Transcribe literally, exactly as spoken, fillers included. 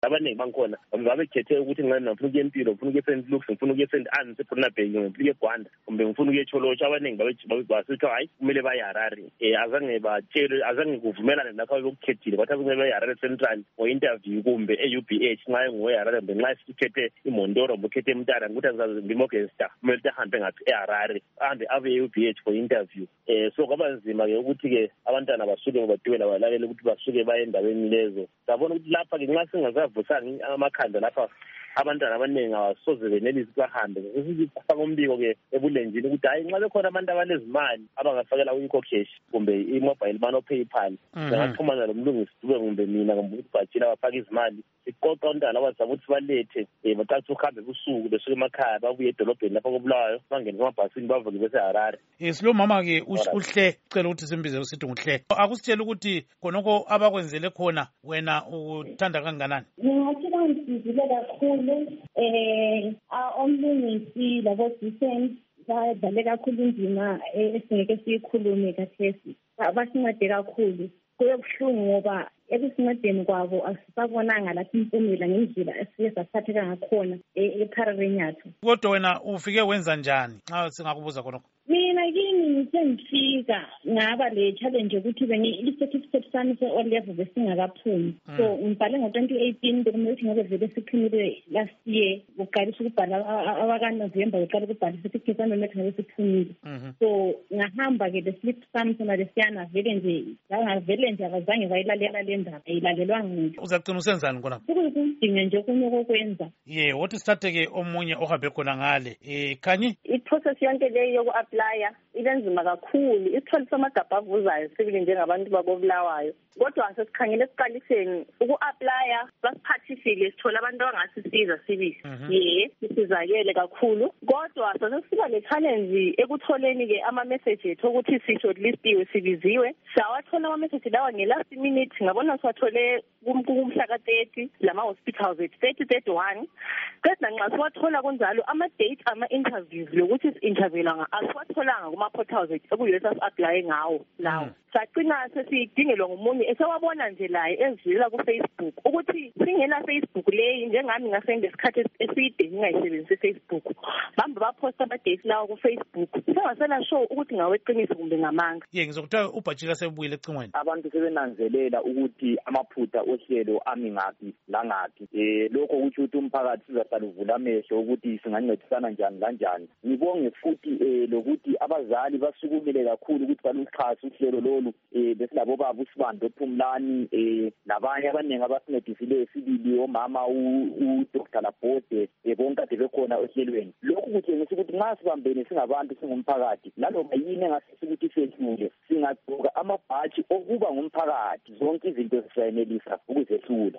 abaningi bangikhona ngabe khethe ukuthi ngina ngifuna ukuya empilo ngifuna ukuya eSaint Luke's ngifuna ukuya eSaint Anne's eBrunabay ngifuna ukuya eGwanda kumbe ngifuna ukuya eCholotsha abaningi babe basithi hayi kumele baye eHarare eh azange batshele azange kuvumelane nakho ukukhethile bathi kumele baye eHarare Central for interview kumbe e-U B H nxa nguwe eHarare ngenxa sikhethe iMondoro ngikhethe eMtara ukuthi ngizazimogesta kumele ahambe ngathi eHarare ahambe abe e-U B H for interview eh so kwaba nzima ke ukuthi ke abantwana basuke badubela balalele ukuthi basuke baye endaweni lezo sabona ukuthi lapha ke nxa singazavusanga amakhanda lapha abantwana abaningi abasoze benelisi bahambe sesifaka umbiko ke ebulenjini ukuthi hayi nxa bekhona abantu abanezimali abangafakela uinkokheshi kumbe i-mobile money PayPal ngaxhumana lomlungisi kube kumbe mina kumbe ukubhajila bafaka izimali siqoqa abantwana abazama ukuthi balethe baqathi ukuhambe kusuku besuke emakhaya babuye edolobheni lapho kobulawayo bangene emabhasini bavuke beseHarare. Yes lo mama ke uhle ucela ukuthi simbize usithi nguhle akusitshela ukuthi khonoko abakwenzele khona wena uthanda kanganani? Ngingathi bangisizile kakhulu eh omlungisi labo Decent badlale kakhulu indima esingeke siyikhulume kathesi basincede kakhulu kuyobuhlungu ngoba ekusincedeni kwabo asisabonanga lapho impumela ngendlela esiye sasathatheka ngakhona ePharareni yathu. Kodwa wena ufike wenza njani nxa singakubuza khonokho? Mina kimi ngisengifika ngaba le challenge ukuthi bengi-certificate sami se-O level besingakaphumi so ngibhale ngo-twenty eighteen bekumele ukuthi ngabe vele siphumile last year ukuqalisa ukubhala abakaNovemba uqala ukubhala certificate sami bekumele ngabe siphumile so ngahamba ke le slip sami sona lesiyana vele nje ngavele nje abazange bayilalela le ndaba ayilalelwanga muntu. Uzagcina usenzani khona? Ukudinga nje okunye kokwenza. Ye wothi sithathe-ke omunye ohambe khona ngale um Khanyi i-process yonke leyo yoku-aplya ibenzima kakhulu isithole samagabha avuzayo sibili njengabantu babobulawayo kodwa sesikhangele esiqaliseni uku-aplya basiphathisile sithola abantu abangasisiza sibili ye sisizakele kakhulu kodwa sasesiba le-challenge ekutholeni-ke ama-message ethu ukuthi si-shortlistiwe sibiziwe sawathola ama-message lawa nge-last minute ngabona siwathole kumhla ka-thirty lama-hospitals ethu thirty thirty-one kodwa nxa siwathola kunjalo ama-date ama-interviews lokuthi si-interviewela asiwatholanga kuma-portals ethu ekuyiyo sasi-aplaye ngawo lawo sagcina sesidingelwa ngomunye esewabona nje laye ezivela ku-Facebook ukuthi singena-Facebook leyi njengami ngase ngesikhathi eside ngingayisebenzisi i-Facebook bambe baphosta ama-date lawo ku-Facebook sengasela sure ukuthi ngaweqiniso kumbe ngamanga. Ye ngizokuthiwa uBhajila sebuyile ecingweni. Abantu sebenanzelela ukuthi amaphutha ohlelo ami ngaphi langaphi um lokho kutsho ukuthi umphakathi sizahlala uvula amehlo ukuthi singancedisana njani lanjani. Ngibonge futhi um lokuthi abazali basukumele kakhulu ukuthi baluxhasa uhlelo lolu um besilabo baba uSibambe Phumlani um nabanye abaningi abasincedisileyo sibili omama uDr Labode bonke ade bekhona ohlelweni. Lokhu kutshengisa ukuthi nxa sibambene singabantu singumphakathi naloma yini engasisi ukuthi isedlule singagqoka amabhatshi okuba ngumphakathi zonke izinto zisayenelisa ukuzehlula.